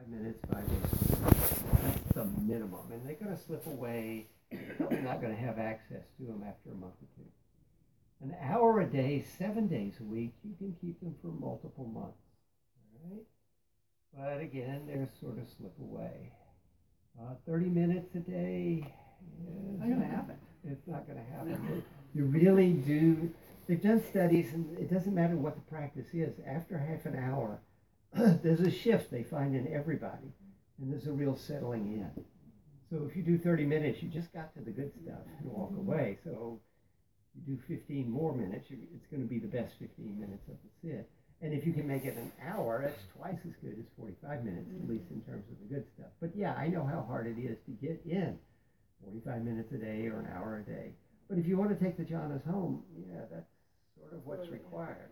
minutes, 5 days. That's the minimum. And they're going to slip away. You're probably not going to have access to them after a month or two. An hour a day, 7 days a week, you can keep them for multiple months. All right? But again, they're sort of slip away. 30 minutes a day. Not going to happen. It's not going to happen. You really do. They've done studies, and it doesn't matter what the practice is. After half an hour, there's a shift they find in everybody, and there's a real settling in. So if you do 30 minutes, you just got to the good stuff and walk away. So you do 15 more minutes, it's going to be the best 15 minutes of the sit. And if you can make it an hour, that's twice as good as 45 minutes, at least in terms of the good stuff. But yeah, I know how hard it is to get in 45 minutes a day or an hour a day. But if you want to take the jhanas home, yeah, that's sort of what's required.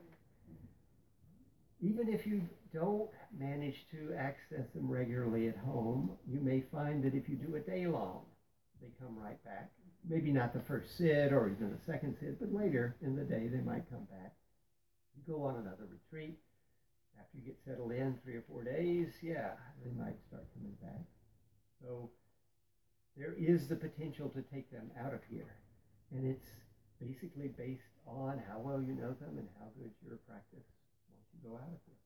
Even if you don't manage to access them regularly at home, you may find that if you do a day long, they come right back. Maybe not the first sit or even the second sit, but later in the day they might come back. You go on another retreat. After you get settled in 3 or 4 days, yeah, they might start coming back. So there is the potential to take them out of here. And it's basically based on how well you know them and how good your practice once you go out of here.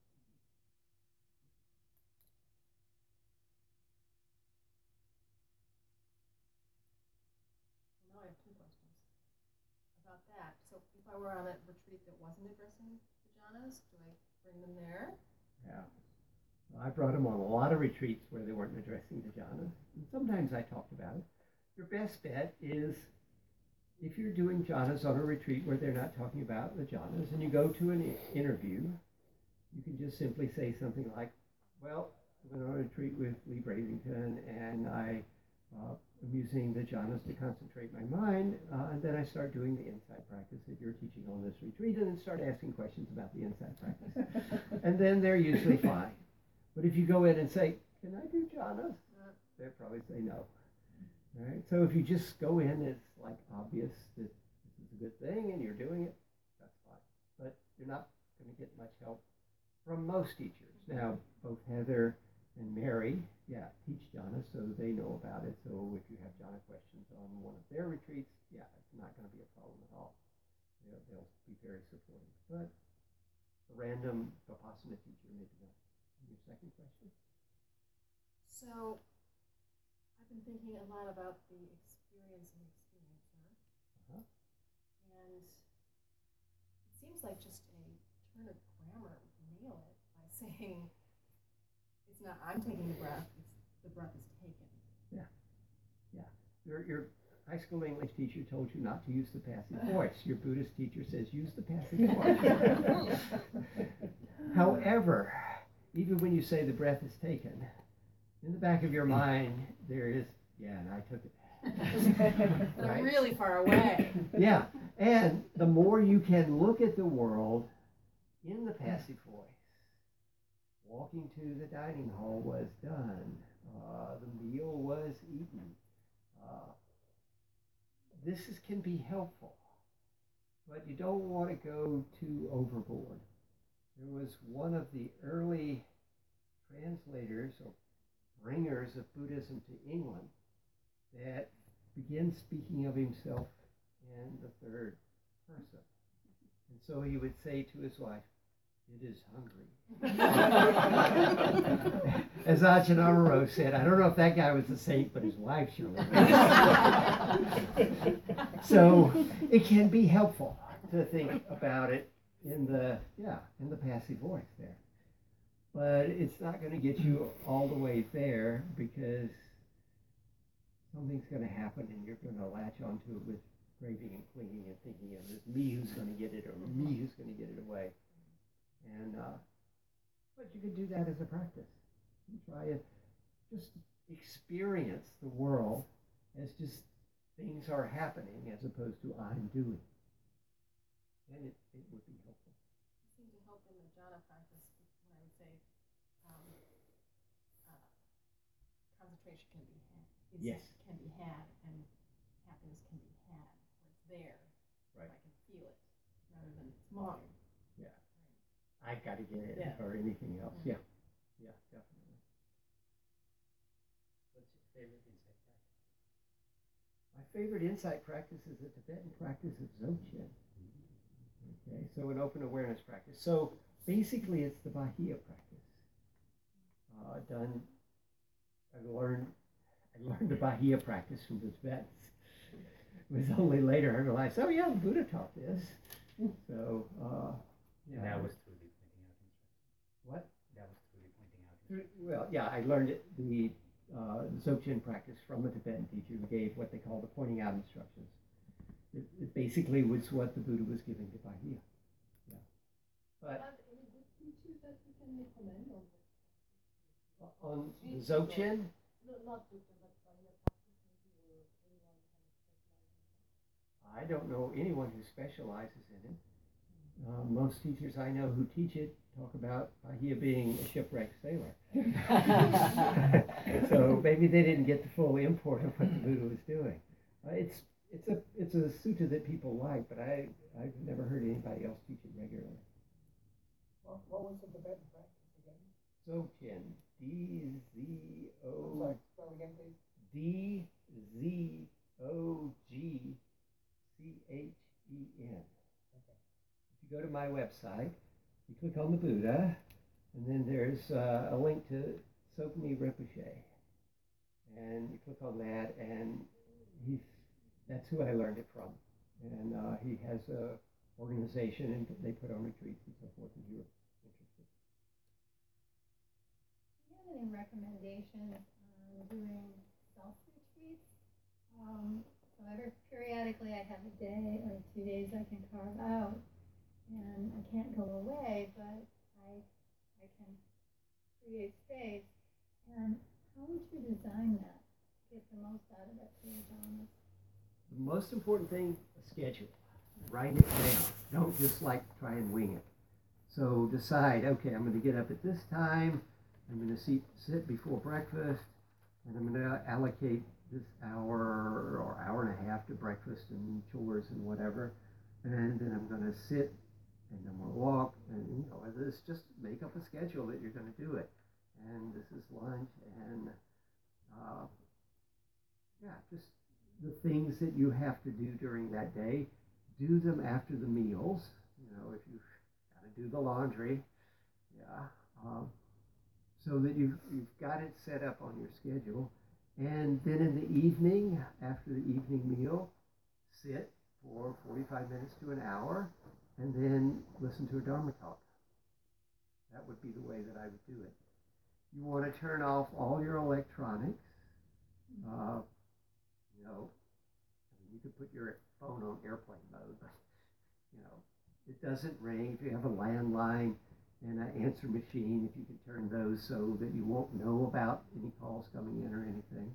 Now I have two questions about that. So if I were on a retreat that wasn't addressing the jhanas, do I bring them there? Yeah. Well, I brought them on a lot of retreats where they weren't addressing the jhanas. And sometimes I talked about it. Your best bet is if you're doing jhanas on a retreat where they're not talking about the jhanas and you go to an interview, you can just simply say something like, well, I went on a retreat with Lee Bravington and I am using the jhanas to concentrate my mind, and then I start doing the insight practice that you're teaching on this retreat and then start asking questions about the insight practice. And then they're usually fine. But if you go in and say, can I do jhanas? They'll probably say no. All right? So if you just go in, it's like obvious that this is a good thing and you're doing it, that's fine. But you're not going to get much help from most teachers. Now, both Heather and Mary, teach jhanas, so they know about it. So if you have jhana questions on one of their retreats, it's not going to be a problem at all. They'll be very supportive. But a random Vipassana teacher, maybe not. Your second question? So I've been thinking a lot about the experience and experiencer. And it seems like just a turn of grammar would nail it by saying it's not I'm taking the breath, it's the breath is taken. Your high school English teacher told you not to use the passive voice. Your Buddhist teacher says use the passive voice. However, even when you say the breath is taken, in the back of your mind there is, and I took it. But I'm really far away. Yeah, and the more you can look at the world in the passive voice, walking to the dining hall was done, the meal was eaten. This can be helpful, but you don't want to go too overboard. There was one of the early translators or bringers of Buddhism to England that began speaking of himself in the third person. And so he would say to his wife, "It is hungry." As Ajahn Amaro said, I don't know if that guy was a saint, but his wife sure was. So it can be helpful to think about it in the passive voice there. But it's not going to get you all the way there because something's going to happen and you're going to latch onto it with craving and clinging and thinking of it's me who's going to get it or me who's going to get it away. And but you can do that as a practice. You try and just experience the world as just things are happening as opposed to I'm doing. And it would be helpful. It seemed to help in the jhana practice when I would say concentration can be had. Can be had and happiness can be had. Or it's there. Right. I can feel it rather than it's mine. I got to get it or anything else. Yeah, definitely. favorite insight practice? My favorite insight practice is the Tibetan practice of Dzogchen. Okay, so an open awareness practice. So basically, it's the Bahiya practice. I learned the Bahiya practice from the Tibetans. It was only later I realized, oh yeah, the Buddha taught this. So, yeah. And that was through the pointing out instruction. What? That was through the pointing out instruction. Well, yeah, I learned the Dzogchen practice from a Tibetan teacher who gave what they call the pointing out instructions. It basically was what the Buddha was giving to Bahiya. Yeah. But any good teachers that you can recommend on the Dzogchen, No, not Dzogchen, but Bahia practice maybe, or anyone kind of specializing. I don't know anyone who specializes in it. Most teachers I know who teach it talk about Bahiya being a shipwrecked sailor. So maybe they didn't get the full import of what the Buddha was doing. It's a sutta that people like, but I've never heard anybody else teach it regularly. What was the Tibetan practice again? Dzogchen, D-Z-O. Sorry, spell again, please. D-Z-O-G-C-H-E-N. Okay. If you go to my website, you click on the Buddha, and then there's a link to Tsokmi Rinpoche. And you click on that, and that's who I learned it from. And he has a organization, and they put on retreats and so forth, if you're interested. Do you have any recommendations on doing self-retreats? So periodically I have a day or 2 days I can carve out, and I can't go away, but I can create space. And how would you design that to get the most out of it for your Dhammas? The most important thing, a schedule. Write it down. Don't just try and wing it. So decide, okay, I'm going to get up at this time, I'm going to sit before breakfast, and I'm going to allocate this hour or hour and a half to breakfast and chores and whatever, and then I'm going to sit, and then we'll walk, and it's just make up a schedule that you're going to do it. And this is lunch, and just the things that you have to do during that day, do them after the meals. If you've got to do the laundry, so that you've got it set up on your schedule. And then in the evening, after the evening meal, sit for 45 minutes to an hour, and then listen to a Dharma talk. That would be the way that I would do it. You want to turn off all your electronics. You could put your phone on airplane mode, but it doesn't ring. If you have a landline and an answer machine, if you can turn those so that you won't know about any calls coming in or anything.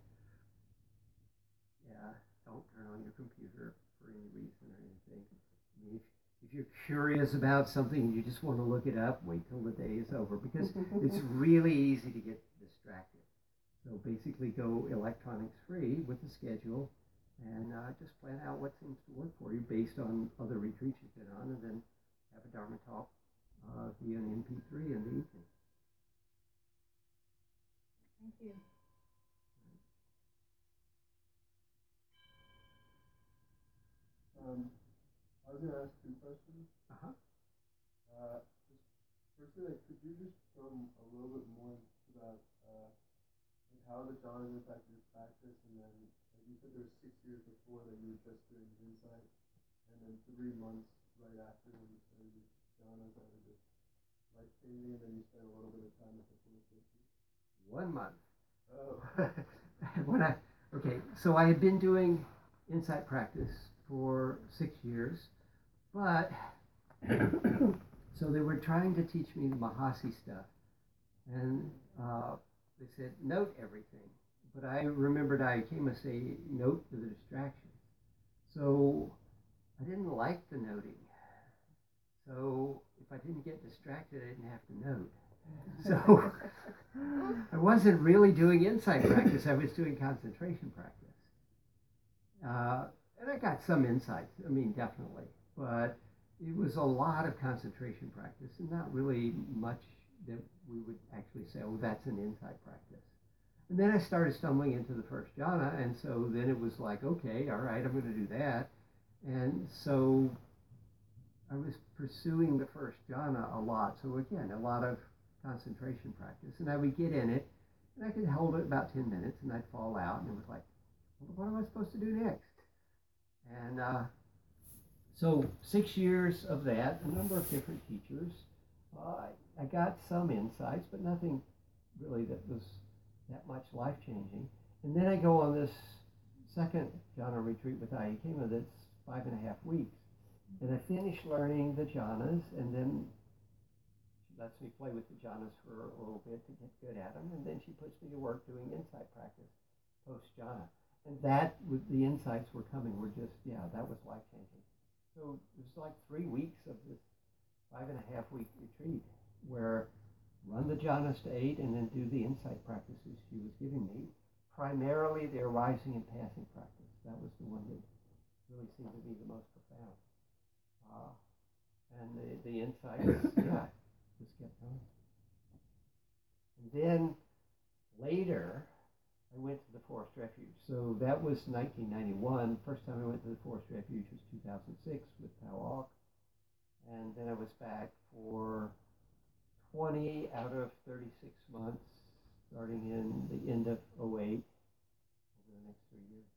Don't turn on your computer for any reason or anything. I mean, if you're curious about something and you just want to look it up, wait till the day is over, because it's really easy to get distracted. So basically go electronics free with the schedule, and just plan out what seems to work for you based on other retreats you've been on, and then have a Dharma talk via an MP3 in the evening. Thank you. I was going to ask 2 questions. Firstly, could you just go a little bit more about how the jhanas impacted your practice, and then you said there were 6 years before that you were just doing insight, and then 3 months right after when you started your jhanas that were just life-changing, and then you spent a little bit of time at the Purusha. 1 month. Oh. Okay, so I had been doing insight practice for 6 years, but so they were trying to teach me the Mahasi stuff, and they said note everything, but I remembered I came to say note the distractions. So I didn't like the noting. So if I didn't get distracted, I didn't have to note. So I wasn't really doing insight practice. I was doing concentration practice. And I got some insights, definitely. But it was a lot of concentration practice and not really much that we would actually say, oh, that's an insight practice. And then I started stumbling into the first jhana, and so then it was like, okay, all right, I'm going to do that. And so I was pursuing the first jhana a lot. So again, a lot of concentration practice. And I would get in it, and I could hold it about 10 minutes, and I'd fall out, and it was like, well, what am I supposed to do next? And so 6 years of that, a number of different teachers. I got some insights, but nothing really that was that much life-changing. And then I go on this second jhana retreat with Ayya Khema that's 5.5 weeks. And I finish learning the jhanas, and then she lets me play with the jhanas for a little bit to get good at them, and then she puts me to work doing insight practice post-jhana. And that, with the insights were coming, were just, that was life-changing. So it was like 3 weeks of this 5.5 week retreat where run the jhanas to 8 and then do the insight practices she was giving me. Primarily the arising and passing practice. That was the one that really seemed to be the most profound. And the insights, just kept going. And then later, I went to the Forest Refuge. So that was 1991. First time I went to the Forest Refuge was 2006 with Pao Auk. And then I was back for 20 out of 36 months, starting in the end of 2008, over the next 3 years.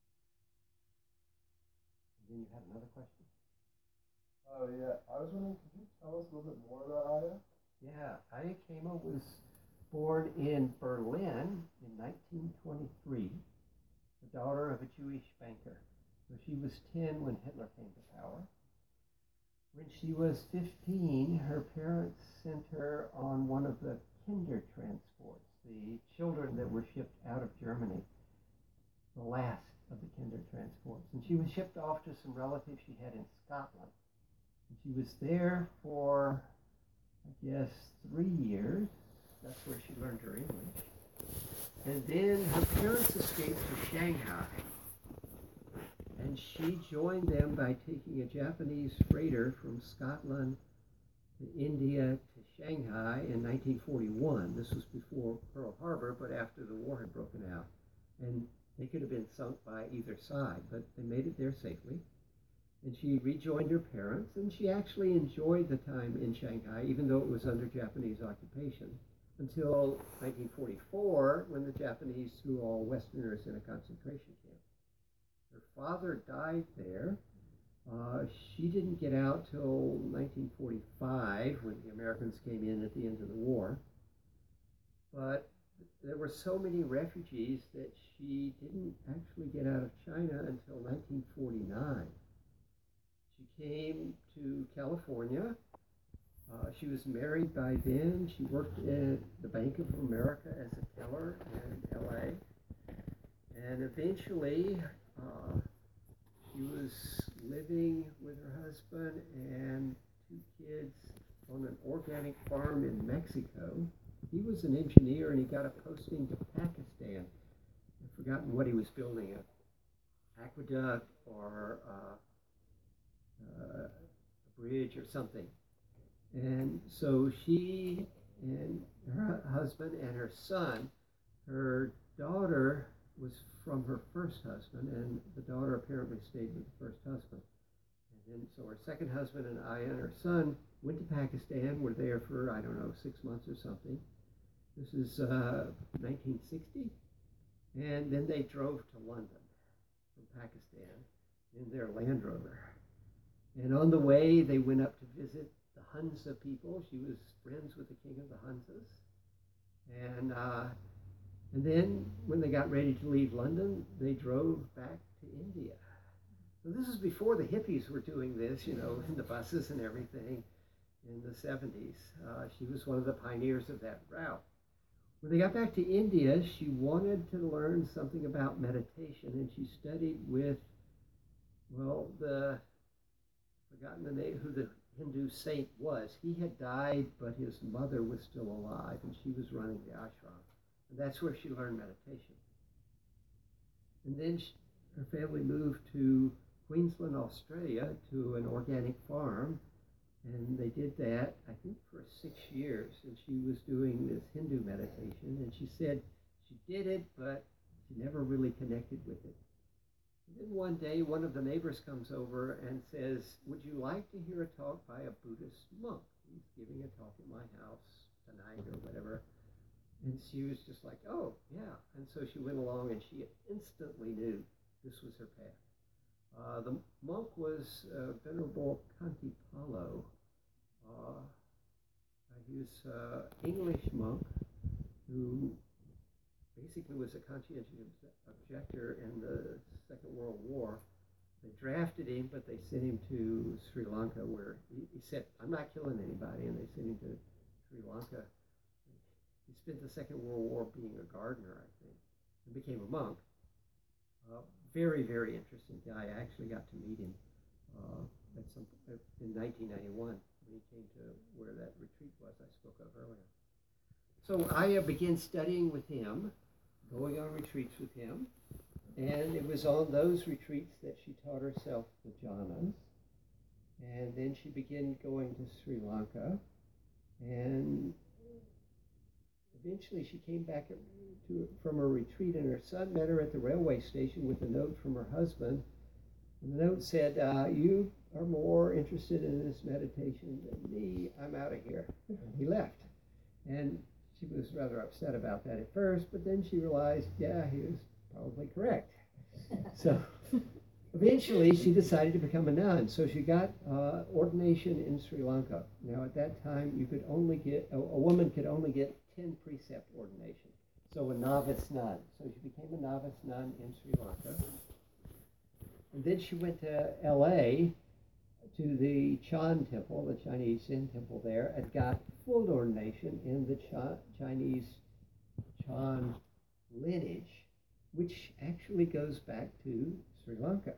And then you had another question? Oh, yeah. I was wondering, could you tell us a little bit more about Ayya? Yeah, Ayya Khema was born in Berlin in 1923, the daughter of a Jewish banker. So she was 10 when Hitler came to power. When she was 15, her parents sent her on one of the Kinder transports, the children that were shipped out of Germany, the last of the Kinder transports. And she was shipped off to some relatives she had in Scotland. And she was there for, I guess, 3 years. That's where she learned her English. And then her parents escaped to Shanghai. And she joined them by taking a Japanese freighter from Scotland to India to Shanghai in 1941. This was before Pearl Harbor, but after the war had broken out. And they could have been sunk by either side, but they made it there safely. And she rejoined her parents, and she actually enjoyed the time in Shanghai, even though it was under Japanese occupation, until 1944, when the Japanese threw all Westerners in a concentration camp. Her father died there. She didn't get out till 1945, when the Americans came in at the end of the war. But there were so many refugees that she didn't actually get out of China until 1949. She came to California. She was married by then. She worked at the Bank of America as a teller in LA. And eventually, she was living with her husband and 2 kids on an organic farm in Mexico. He was an engineer, and he got a posting to Pakistan. I've forgotten what he was building, an aqueduct or a bridge or something. And so she and her husband and her son, her daughter was from her first husband, and the daughter apparently stayed with the first husband. And then so her second husband and I and her son went to Pakistan, were there for, 6 months or something. This is 1960. And then they drove to London from Pakistan in their Land Rover. And on the way, they went up to visit the Hunza people. She was friends with the king of the Hunzas. And then when they got ready to leave London, they drove back to India. So this is before the hippies were doing this, in the buses and everything in the 70s. She was one of the pioneers of that route. When they got back to India, she wanted to learn something about meditation, and she studied with, I've forgotten the name, who the Hindu saint was. He had died, but his mother was still alive, and she was running the ashram. And that's where she learned meditation. And then her family moved to Queensland, Australia, to an organic farm. And they did that, I think, for 6 years. And she was doing this Hindu meditation. And she said she she did it, but she never really connected with it. And then one day, one of the neighbors comes over and says, "Would you like to hear a talk by a Buddhist monk? He's giving a talk at my house tonight," or whatever. And she was just like, "Oh, yeah." And so she went along, and she instantly knew this was her path. The monk was Venerable Kantipalo. He was an English monk who basically was a conscientious objector in the Second World War. They drafted him, but they sent him to Sri Lanka, where he said, "I'm not killing anybody," and they sent him to Sri Lanka. He spent the Second World War being a gardener, I think, and became a monk. Very, very interesting guy. I actually got to meet him in 1991 when he came to where that retreat was I spoke of earlier. So I began studying with him, going on retreats with him, and it was on those retreats that she taught herself the jhanas. And then she began going to Sri Lanka, and eventually she came back from a retreat, and her son met her at the railway station with a note from her husband. And the note said, "You are more interested in this meditation than me. I'm out of here." And he left. And she was rather upset about that at first, but then she realized, yeah, he was probably correct. So eventually she decided to become a nun. So she got ordination in Sri Lanka. Now at that time, you could only get, a woman could only get 10 precept ordination. So a novice nun. So she became a novice nun in Sri Lanka. And then she went to LA to the Chan temple, the Chinese Zen temple there, and got full ordination in the Chinese Chan lineage, which actually goes back to Sri Lanka.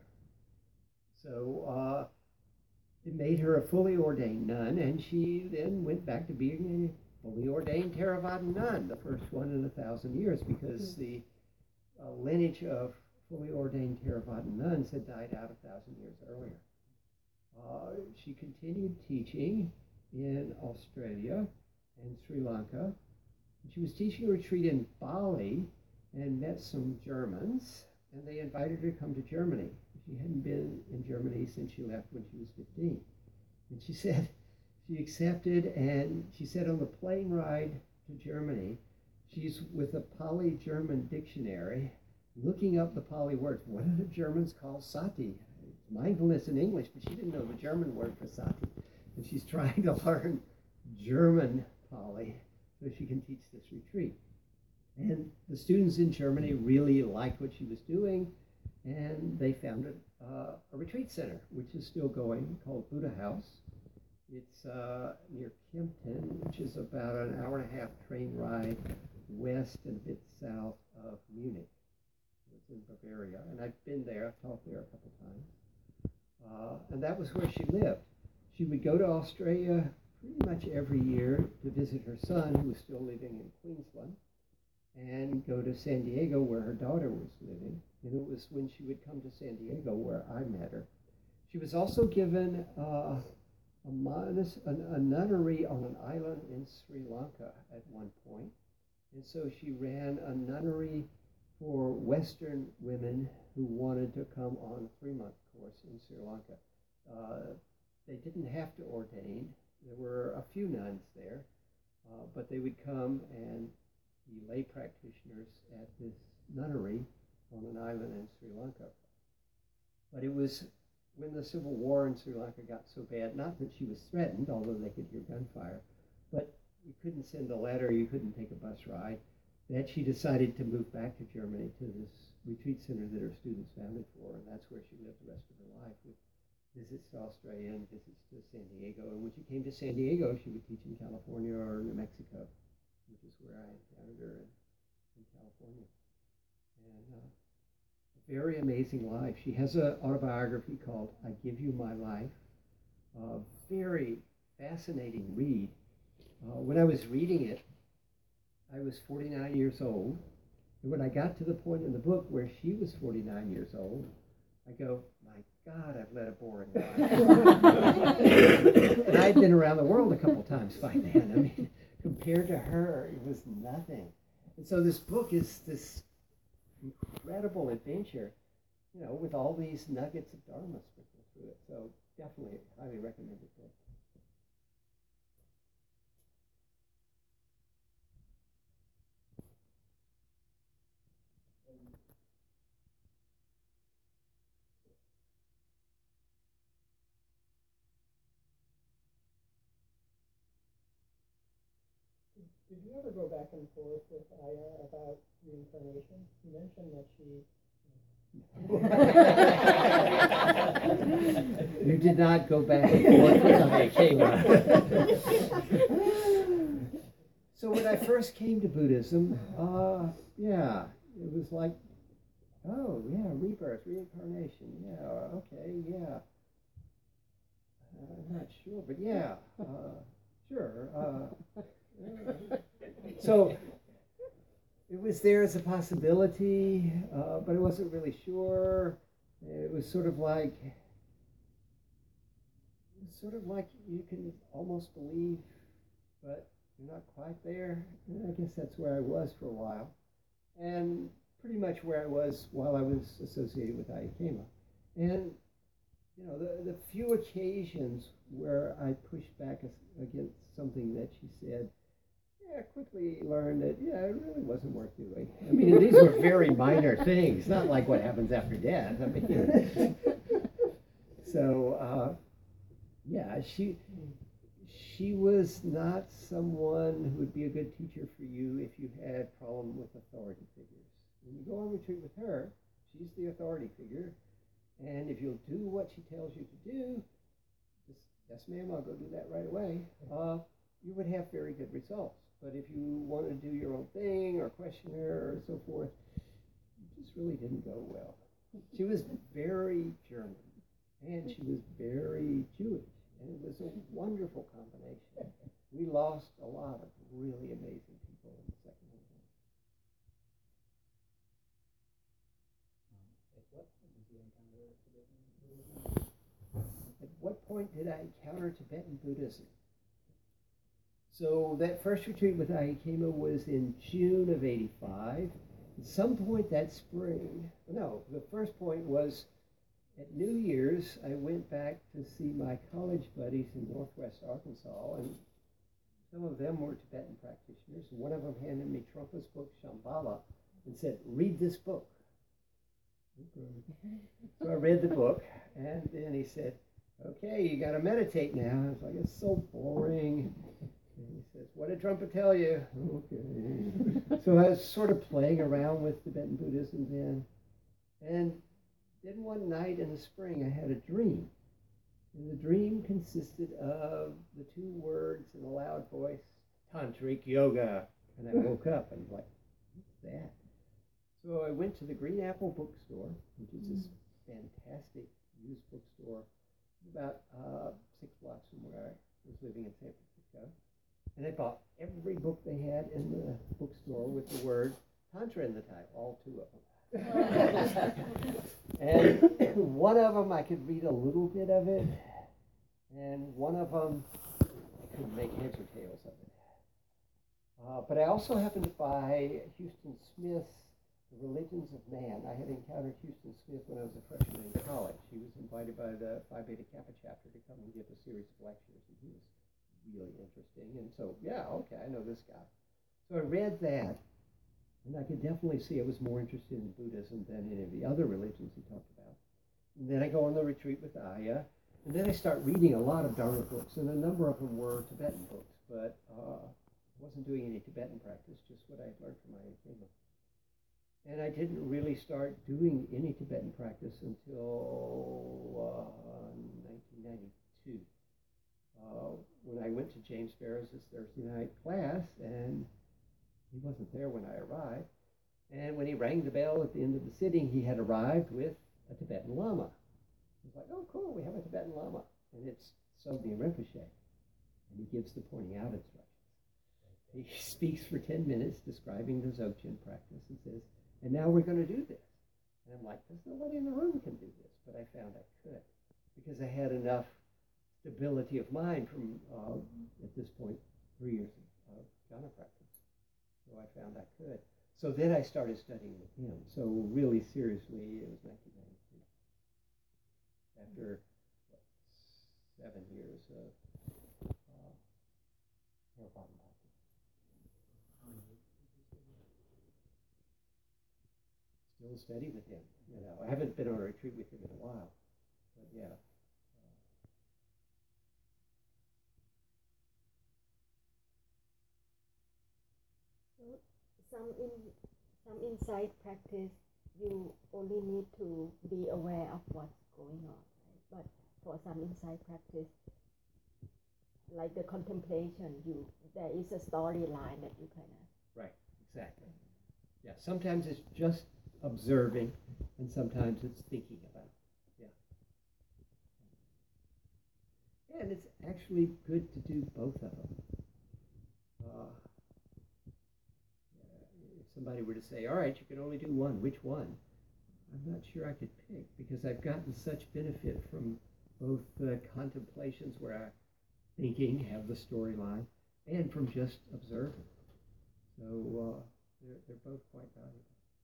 So it made her a fully ordained nun, and she then went back to being a fully ordained Theravada nun, the first one in 1,000 years, because the lineage of fully ordained Theravada nuns had died out 1,000 years earlier. She continued teaching in Australia and Sri Lanka. She was teaching a retreat in Bali and met some Germans, and they invited her to come to Germany. She hadn't been in Germany since she left when she was 15. And she said she accepted, and she said on the plane ride to Germany, she's with a Pali-German dictionary, looking up the Pali words. What do the Germans call sati? It's mindfulness in English, but she didn't know the German word for sati. And she's trying to learn German Pali so she can teach this retreat. And the students in Germany really liked what she was doing, and they founded a retreat center, which is still going, called Buddha House. It's near Kempten, which is about an hour-and-a-half train ride west and a bit south of Munich. It's in Bavaria, and I've been there. I've taught there a couple times. And that was where she lived. She would go to Australia pretty much every year to visit her son, who was still living in Queensland, and go to San Diego, where her daughter was living. And it was when she would come to San Diego where I met her. She was also given a nunnery on an island in Sri Lanka at one point. And so she ran a nunnery for Western women who wanted to come on a 3-month course in Sri Lanka. They didn't have to ordain. There were a few nuns there, but they would come and be lay practitioners at this nunnery on an island in Sri Lanka. But it was when the civil war in Sri Lanka got so bad, not that she was threatened, although they could hear gunfire, but you couldn't send a letter, you couldn't take a bus ride, that she decided to move back to Germany to this retreat center that her students founded for, and that's where she lived the rest of her life, with visits to Australia and visits to San Diego. And when she came to San Diego, she would teach in California or New Mexico, which is where I encountered her in California. And a very amazing life. She has an autobiography called I Give You My Life, a very fascinating read. When I was reading it, I was 49 years old. And when I got to the point in the book where she was 49 years old, I go, my God, I've led a boring life. And I'd been around the world a couple times by then. I mean, compared to her, it was nothing. And so this book is this incredible adventure, you know, with all these nuggets of Dharma sprinkled through it. So definitely highly recommended book. Did you ever go back and forth with Aya about reincarnation? You mentioned that she. You did not go back and forth with Aya Khema. So when I first came to Buddhism, yeah, it was like, oh yeah, rebirth, reincarnation, yeah, okay, yeah. I'm not sure, but yeah, sure. So it was there as a possibility, but I wasn't really sure. It was sort of like you can almost believe, but you're not quite there. And I guess that's where I was for a while, and pretty much where I was while I was associated with Aya Khema. And you know, the few occasions where I pushed back against something that she said, yeah, I quickly learned that, yeah, it really wasn't worth doing. I mean, these were very minor things, not like what happens after death. I mean, so, yeah, she was not someone who would be a good teacher for you if you had problem with authority figures. When you go on retreat with her, she's the authority figure, and if you'll do what she tells you to do, just, yes ma'am, I'll go do that right away, you would have very good results. But if you want to do your own thing or question her or so forth, it just really didn't go well. She was very German, and she was very Jewish, and it was a wonderful combination. We lost a lot of really amazing people in the Second World War. At what point did I encounter Tibetan Buddhism? So that first retreat with Aya Khema was in June of '85. At some point that spring, no, the first point was at New Year's, I went back to see my college buddies in Northwest Arkansas, and some of them were Tibetan practitioners. One of them handed me Trungpa's book, Shambhala, and said, read this book. Okay. So I read the book, and then he said, okay, you got to meditate now. I was like, it's so boring. And he says, what did Trungpa tell you? Okay. So I was sort of playing around with Tibetan Buddhism then. And then one night in the spring, I had a dream. And the dream consisted of the two words in a loud voice, Tantric Yoga. And I woke up and was like, what's that? So I went to the Green Apple Bookstore, which is this fantastic used bookstore about 6 blocks from where I was living in San Francisco. And I bought every book they had in the bookstore with the word Tantra in the title, all 2 of them. And one of them I could read a little bit of it, and one of them I couldn't make heads or tails of it. But I also happened to buy Houston Smith's The Religions of Man. I had encountered Houston Smith when I was a freshman in college. He was invited by the Phi Beta Kappa chapter to come and give a series of lectures, and he was really interesting. And so, yeah, okay, I know this guy. So I read that, and I could definitely see I was more interested in Buddhism than any of the other religions he talked about. And then I go on the retreat with Aya, and then I start reading a lot of Dharma books, and a number of them were Tibetan books, but I wasn't doing any Tibetan practice, just what I had learned from Aya Khema. And I didn't really start doing any Tibetan practice until 1992. When I went to James Barrow's Thursday night class, and he wasn't there when I arrived. And when he rang the bell at the end of the sitting, he had arrived with a Tibetan Lama. I was like, oh, cool, we have a Tibetan Lama. And it's Sogni Rinpoche. And he gives the pointing out instructions. He speaks for 10 minutes describing the Dzogchen practice and says, and now we're going to do this. And I'm like, there's nobody in the room can do this. But I found I could, because I had enough stability of mind from, at this point, 3 years of jhana practice. So I found I could. So then I started studying with him. So really seriously, it was 1992. After what, 7 years of hair bottom practice. Still steady with him. You know, I haven't been on a retreat with him in a while, but yeah. Some insight practice, you only need to be aware of what's going on, right? But for some insight practice, like the contemplation, there is a storyline that you kind of. Right, exactly. Yeah, sometimes it's just observing, and sometimes it's thinking about. Yeah. And it's actually good to do both of them. If somebody were to say, all right, you can only do one, which one? I'm not sure I could pick, because I've gotten such benefit from both the contemplations where I thinking, have the storyline, and from just observing. So they're both quite valuable.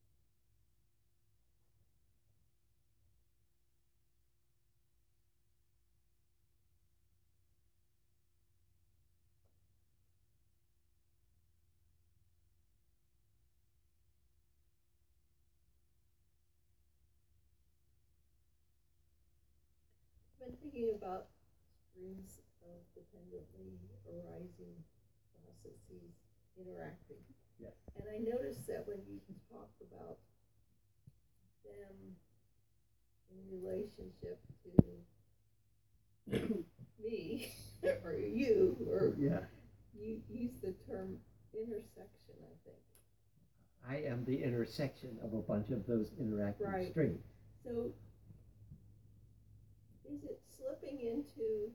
I've been thinking about streams of dependently arising processes interacting. Yes. And I noticed that when you talk about them in relationship to me or you, or yeah. you use the term intersection, I think. I am the intersection of a bunch of those interacting Right. streams. So is it slipping into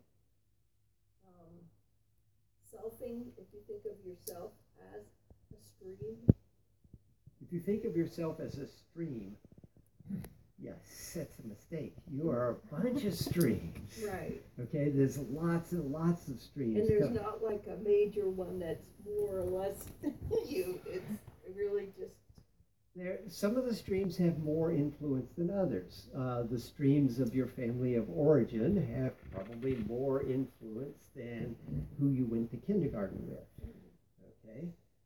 selfing if you think of yourself as a stream? If you think of yourself as a stream, yes, that's a mistake. You are a bunch of streams. Right. Okay, there's lots and lots of streams. And there's not like a major one that's more or less you. It's really just. Some of the streams have more influence than others. The streams of your family of origin have probably more influence than who you went to kindergarten with. Okay,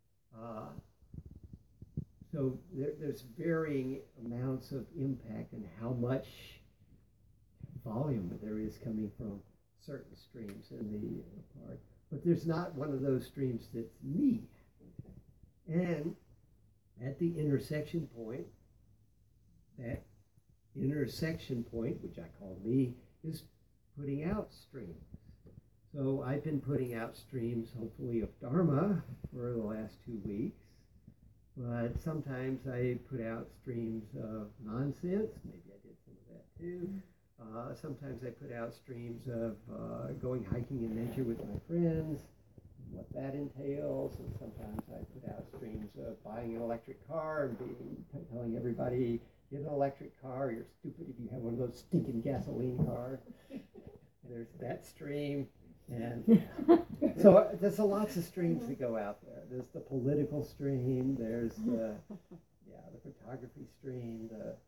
so there's varying amounts of impact and how much volume there is coming from certain streams in the part. But there's not one of those streams that's me. And at the intersection point, that intersection point, which I call me, is putting out streams. So I've been putting out streams, hopefully, of Dharma for the last 2 weeks. But sometimes I put out streams of nonsense. Maybe I did some of that too. Sometimes I put out streams of going hiking in nature with my friends, what that entails, and sometimes I put out streams of buying an electric car and telling everybody, get an electric car, you're stupid if you have one of those stinking gasoline cars. There's that stream, and so there's lots of streams that go out there. There's the political stream, there's the photography stream,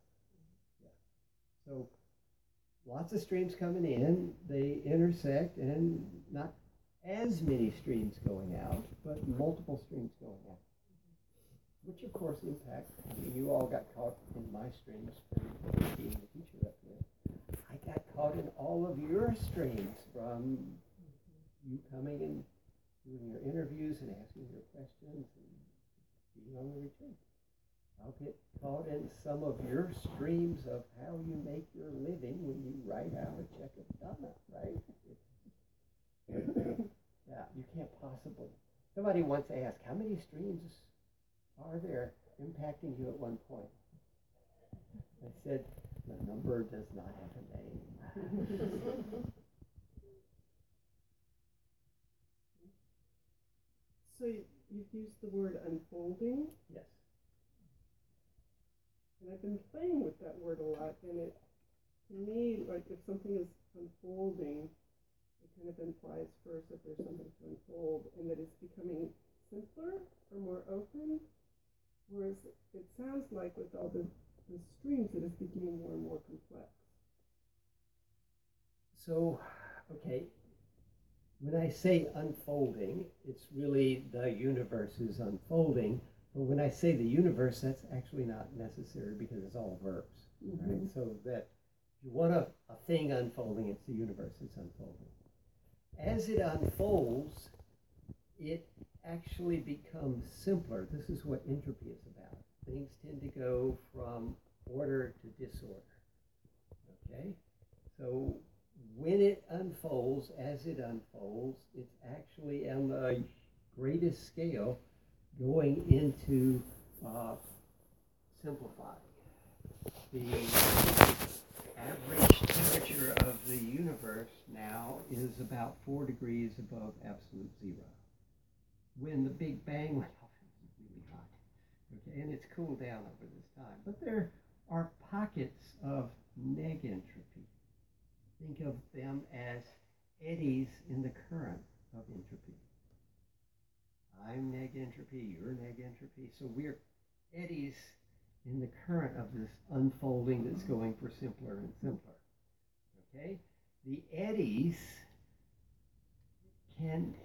so lots of streams coming in, they intersect, and not as many streams going out, but multiple streams going out, which of course impact. I mean, you all got caught in my streams from being the teacher up there. I got caught in all of your streams, from you coming and doing your interviews and asking your questions and being on the retreat. I'll get caught in some of your streams of how you make your living when you write out a check of Dhamma, right? Yeah, you can't possibly. Somebody once asked, how many streams are there impacting you at one point? I said, the number does not have a name. So you've used the word unfolding? Yes. And I've been playing with that word a lot, and it, to me, like if something is unfolding, it kind of implies first that there's something to unfold, and that it's becoming simpler or more open? Whereas it sounds like with all the streams it is becoming more and more complex. So, okay, when I say unfolding, it's really the universe is unfolding. But when I say the universe, that's actually not necessary because it's all verbs, right? So that if you want a thing unfolding, it's the universe that's unfolding. As it unfolds, it actually becomes simpler. This is what entropy is about. Things tend to go from order to disorder, okay? So when it unfolds, as it unfolds, it's actually on the greatest scale going into simplifying. The average temperature of the universe now is about 4 degrees above absolute zero. When the Big Bang went off, it was really hot. Okay, and it's cooled down over this time. But there are pockets of negentropy. Think of them as eddies in the current of entropy. I'm negentropy, you're negentropy. So we're eddies in the current of this unfolding that's going for simpler and simpler. Okay? The eddies can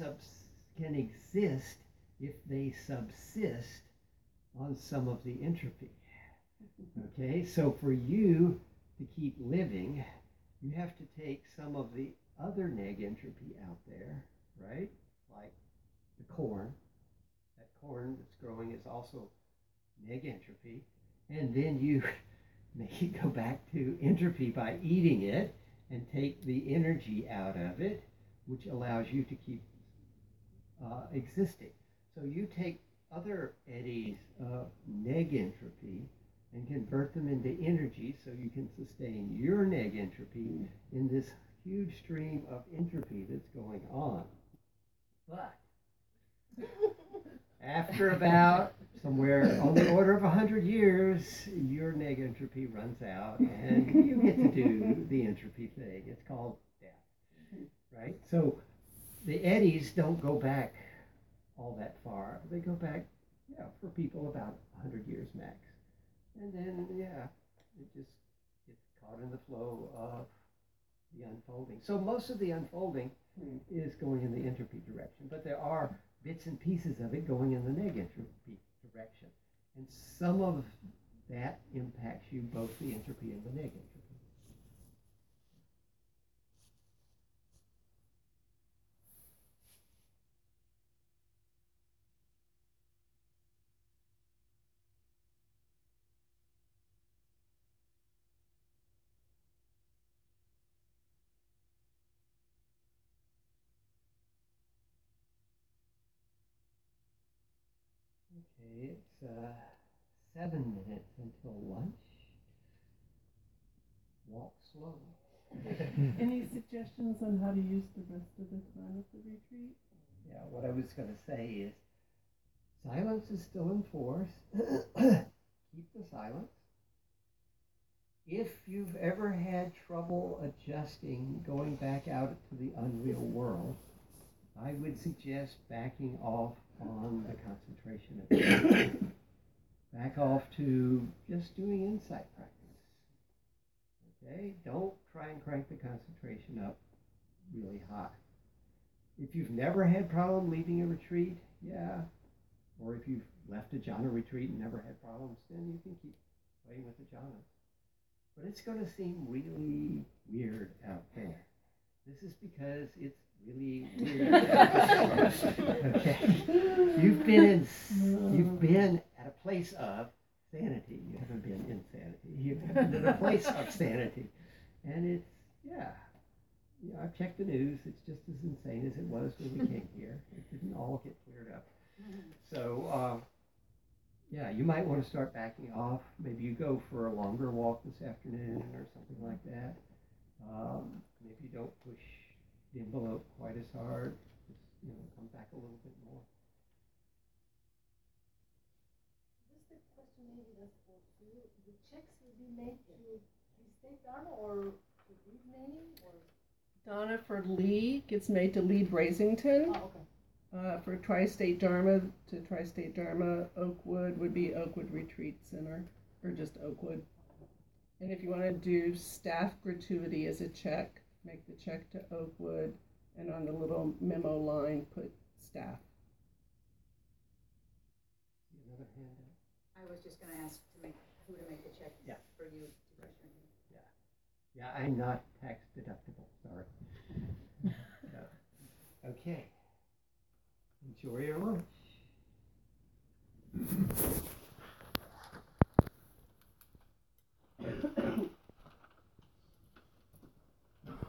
exist if they subsist on some of the entropy. Okay? So for you to keep living, you have to take some of the other negentropy out there, right? Like the corn. That corn that's growing is also negentropy. And then you make it go back to entropy by eating it and take the energy out of it, which allows you to keep existing. So you take other eddies of negentropy and convert them into energy so you can sustain your negentropy in this huge stream of entropy that's going on. But after about somewhere on the order of 100 years, your negentropy runs out and you get to do the entropy thing. It's called death, right? So the eddies don't go back all that far. They go back, for people about 100 years max. And then, it just gets caught in the flow of the unfolding. So most of the unfolding is going in the entropy direction, but there are bits and pieces of it going in the negentropy direction. And some of that impacts you, both the entropy and the negentropy. Okay, it's 7 minutes until lunch. Walk slowly. Any suggestions on how to use the rest of the time of the retreat? Yeah, what I was going to say is silence is still in force. Keep the silence. If you've ever had trouble adjusting, going back out to the unreal world, I would suggest backing off on the concentration. Back off to just doing insight practice. Okay? Don't try and crank the concentration up really high. If you've never had problem leaving a retreat, or if you've left a jhana retreat and never had problems, then you can keep playing with the jhanas. But it's going to seem really weird out there. This is because it's really weird out there. Okay? You've been at a place of sanity. You haven't been in sanity. You've been at a place of sanity. And it's, I've checked the news. It's just as insane as it was when we came here. It didn't all get cleared up. So, you might want to start backing off. Maybe you go for a longer walk this afternoon or something like that. Maybe you don't push the envelope quite as hard. Just, come back a little bit more. Just a question maybe that's for you. The checks will be made to State Dharma or to Lee's name or? Donna for Lee gets made to Lee Brazington. Oh, okay. For Tri-State Dharma, to Tri-State Dharma, Oakwood would be Oakwood Retreat Center, or just Oakwood. And if you want to do staff gratuity as a check, make the check to Oakwood, and on the little memo line, put staff. Another handout. I was just gonna ask to make, who to make the check Yeah. for you to Right. return. Yeah, I'm not tax deductible, sorry. So, okay. Enjoy your lunch.